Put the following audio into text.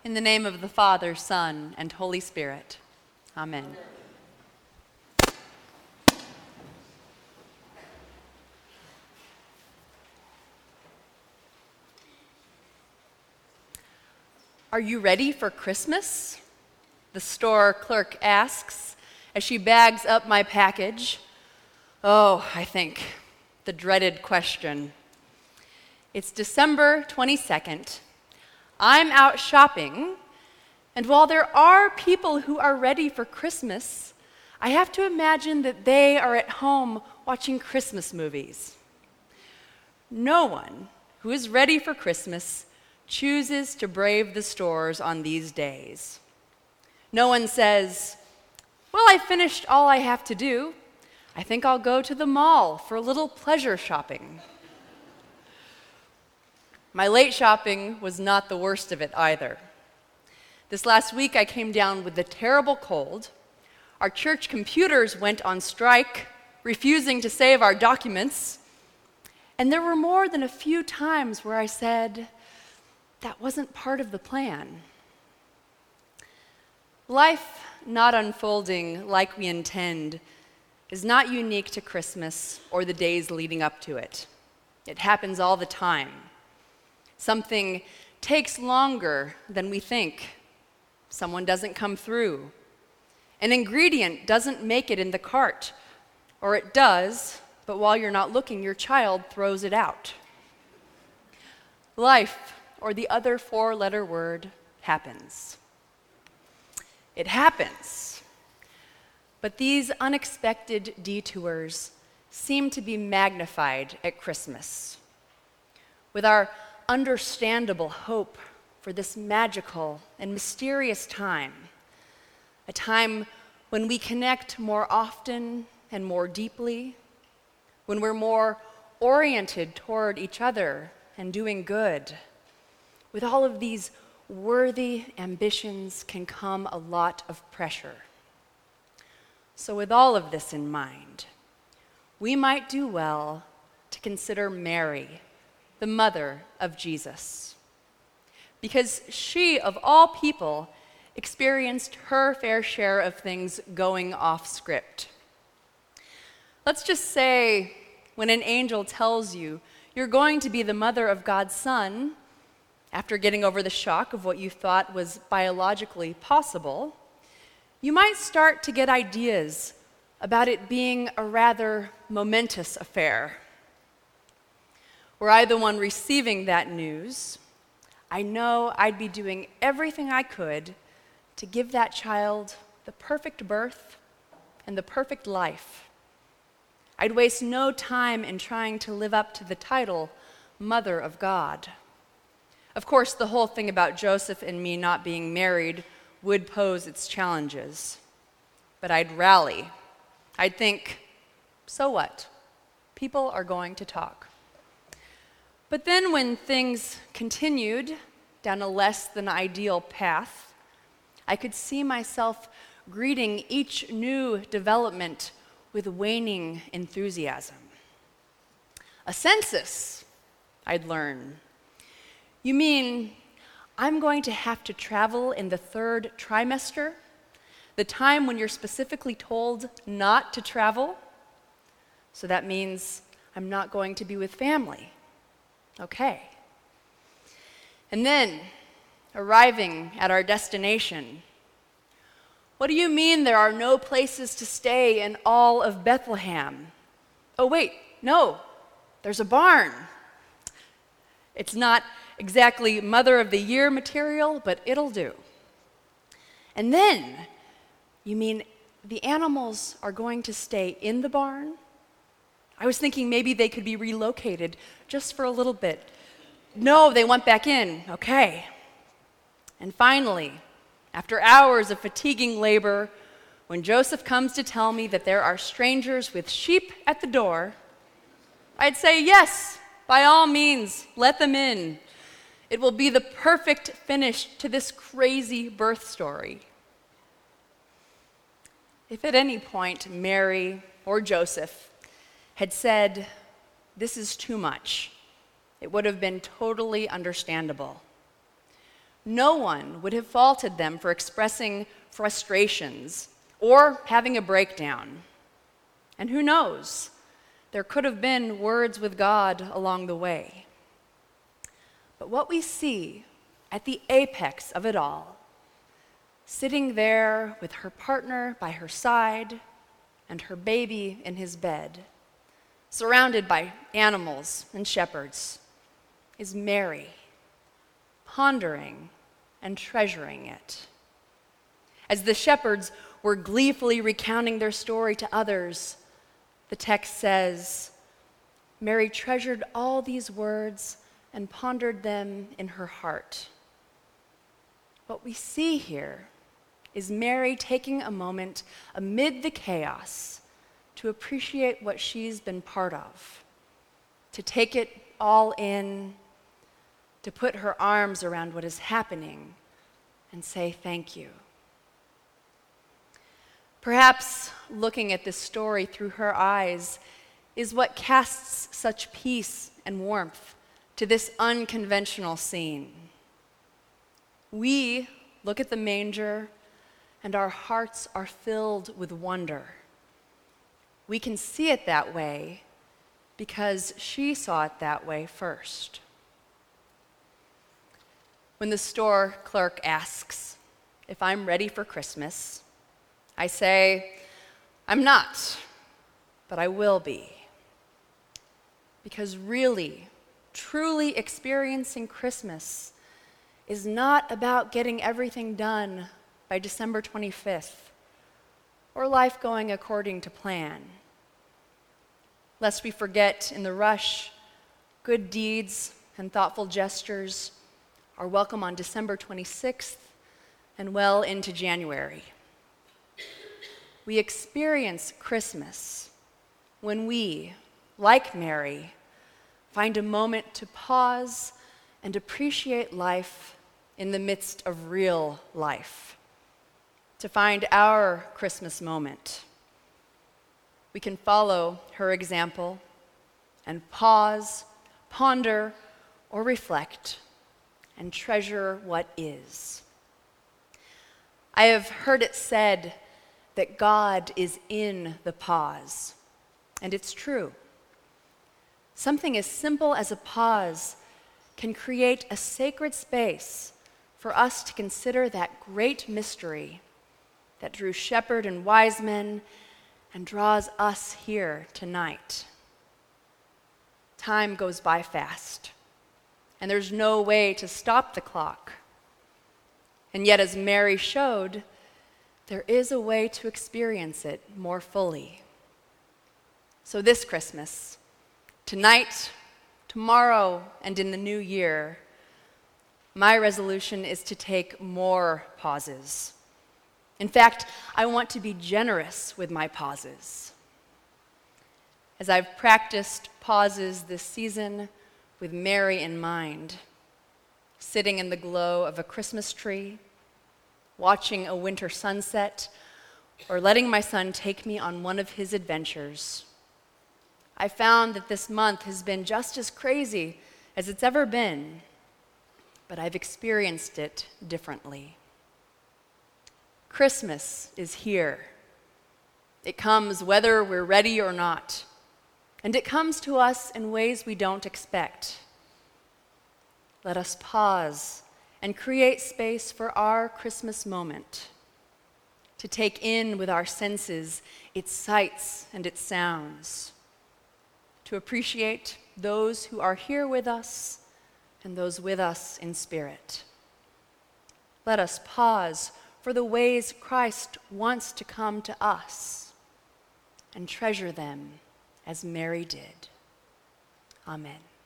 In the name of the Father, Son, and Holy Spirit. Amen. Are you ready for Christmas? The store clerk asks as she bags up my package. Oh, I think, the dreaded question. It's December 22nd. I'm out shopping, and while there are people who are ready for Christmas, I have to imagine that they are at home watching Christmas movies. No one who is ready for Christmas chooses to brave the stores on these days. No one says, well, I finished all I have to do. I think I'll go to the mall for a little pleasure shopping. My late shopping was not the worst of it either. This last week I came down with a terrible cold. Our church computers went on strike, refusing to save our documents. And there were more than a few times where I said, that wasn't part of the plan. Life not unfolding like we intend is not unique to Christmas or the days leading up to it. It happens all the time. Something takes longer than we think. Someone doesn't come through. An ingredient doesn't make it in the cart, or it does, but while you're not looking, your child throws it out. Life, or the other four-letter word, happens. It happens. But these unexpected detours seem to be magnified at Christmas. With our understandable hope for this magical and mysterious time, a time when we connect more often and more deeply, when we're more oriented toward each other and doing good. With all of these worthy ambitions can come a lot of pressure. So with all of this in mind, we might do well to consider Mary, the mother of Jesus, because she, of all people, experienced her fair share of things going off script. Let's just say when an angel tells you you're going to be the mother of God's Son, after getting over the shock of what you thought was biologically possible, you might start to get ideas about it being a rather momentous affair. Were I the one receiving that news, I know I'd be doing everything I could to give that child the perfect birth and the perfect life. I'd waste no time in trying to live up to the title, Mother of God. Of course, the whole thing about Joseph and me not being married would pose its challenges. But I'd rally. I'd think, so what? People are going to talk. But then when things continued down a less than ideal path, I could see myself greeting each new development with waning enthusiasm. A census, I'd learn. You mean I'm going to have to travel in the third trimester, the time when you're specifically told not to travel? So that means I'm not going to be with family. Okay. And then, arriving at our destination, what do you mean there are no places to stay in all of Bethlehem? Oh, wait, no, there's a barn. It's not exactly Mother of the Year material, but it'll do. And then, you mean the animals are going to stay in the barn? I was thinking maybe they could be relocated just for a little bit. No, they went back in. Okay. And finally, after hours of fatiguing labor, when Joseph comes to tell me that there are strangers with sheep at the door, I'd say, yes, by all means, let them in. It will be the perfect finish to this crazy birth story. If at any point Mary or Joseph had said, this is too much, it would have been totally understandable. no one would have faulted them for expressing frustrations or having a breakdown. And who knows? There could have been words with God along the way. But what we see at the apex of it all, sitting there with her partner by her side and her baby in his bed, surrounded by animals and shepherds, is Mary, pondering and treasuring it. As the shepherds were gleefully recounting their story to others, the text says, Mary treasured all these words and pondered them in her heart. What we see here is Mary taking a moment amid the chaos to appreciate what she's been part of, to take it all in, to put her arms around what is happening and say thank you. Perhaps looking at this story through her eyes is what casts such peace and warmth to this unconventional scene. We look at the manger and our hearts are filled with wonder. We can see it that way because she saw it that way first. When the store clerk asks if I'm ready for Christmas, I say, I'm not, but I will be. Because really, truly experiencing Christmas is not about getting everything done by December 25th or life going according to plan. Lest we forget in the rush, good deeds and thoughtful gestures are welcome on December 26th and well into January. We experience Christmas when we, like Mary, find a moment to pause and appreciate life in the midst of real life, to find our Christmas moment. We can follow her example and pause, ponder, or reflect and treasure what is. I have heard it said that God is in the pause, and it's true. Something as simple as a pause can create a sacred space for us to consider that great mystery that drew shepherd and wise men and draws us here tonight. Time goes by fast, and there's no way to stop the clock. And yet, as Mary showed, there is a way to experience it more fully. So this Christmas, tonight, tomorrow, and in the new year, my resolution is to take more pauses. In fact, I want to be generous with my pauses. As I've practiced pauses this season with Mary in mind, sitting in the glow of a Christmas tree, watching a winter sunset, or letting my son take me on one of his adventures, I found that this month has been just as crazy as it's ever been, but I've experienced it differently. Christmas is here. It comes whether we're ready or not, and it comes to us in ways we don't expect. Let us pause and create space for our Christmas moment, to take in with our senses its sights and its sounds, to appreciate those who are here with us and those with us in spirit. Let us pause for the ways Christ wants to come to us and treasure them as Mary did. Amen.